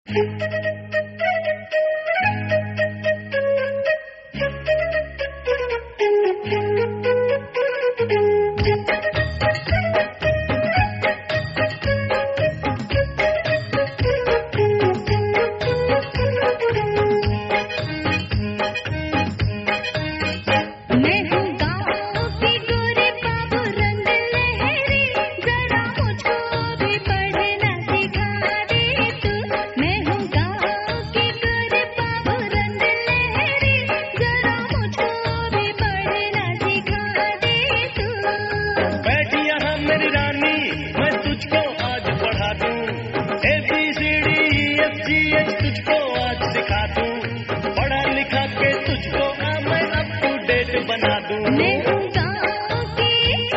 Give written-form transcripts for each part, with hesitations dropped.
तुझको आज सिखा दूं, पढ़ा लिखा के तुझको मैं अप टू डेट बना दूं। मैं हूँ गाँव की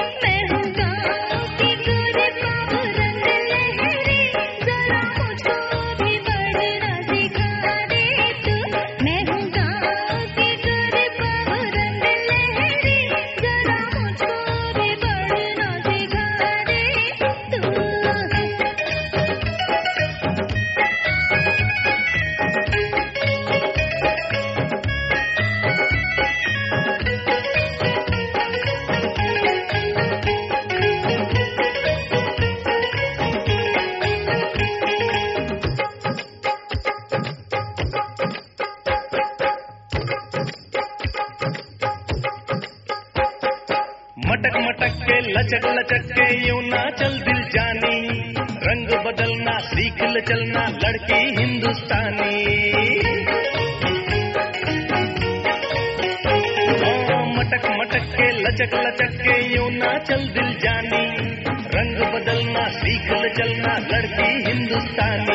गोरे बाबू रंग लहरी, जरा मुझको भी पढ़ना सिखा दे तू। मैं हूँ गाँव की गोरे बाबू रंग लहरी, जरा मुझको भी पढ़ना सिखा दे तू। मटक मटक के लचक लचक के यूं ना चल दिल जानी, रंग बदलना सीख ले चलना लड़की हिंदुस्तानी। मटक मटक के लचक लचक के यूं ना चल दिल जानी, रंग बदलना सीख ले चलना लड़की हिंदुस्तानी।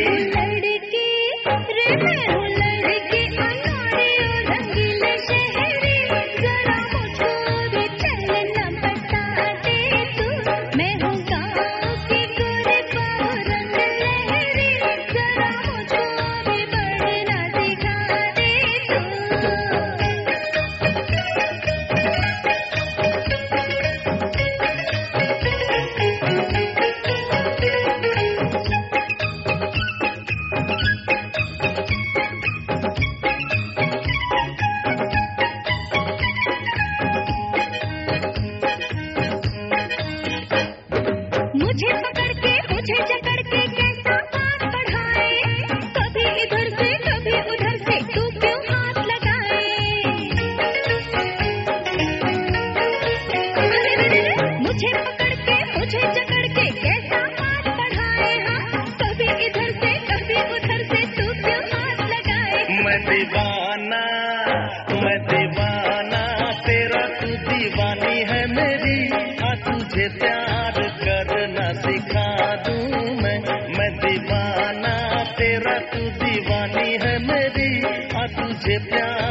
मैं हूँ लड़की अनाड़ी और रंगीले शहरी, जरा मुझको भी चलना बता दे तू। मैं हूँ गाँव की गोरे बाबू रंग लहरी, जरा मुझको भी पढ़ना सिखा दे तू। मुझे पकड़ के मुझे जकड़ के कैसा बात पढ़ाए, कभी इधर से कभी उधर से तू क्यों हाथ लगाए। मुझे पकड़ के मुझे जकड़ के कैसा बात पढ़ाए, हाँ कभी इधर से कभी उधर से तू क्यों हाथ लगाए। मैं दीवाना तेरा, तू दीवानी है मेरी, आ तुझे प्यार करना सिखा दूं मैं दीवाना तेरा, तू दीवानी है मेरी, आ तुझे प्यार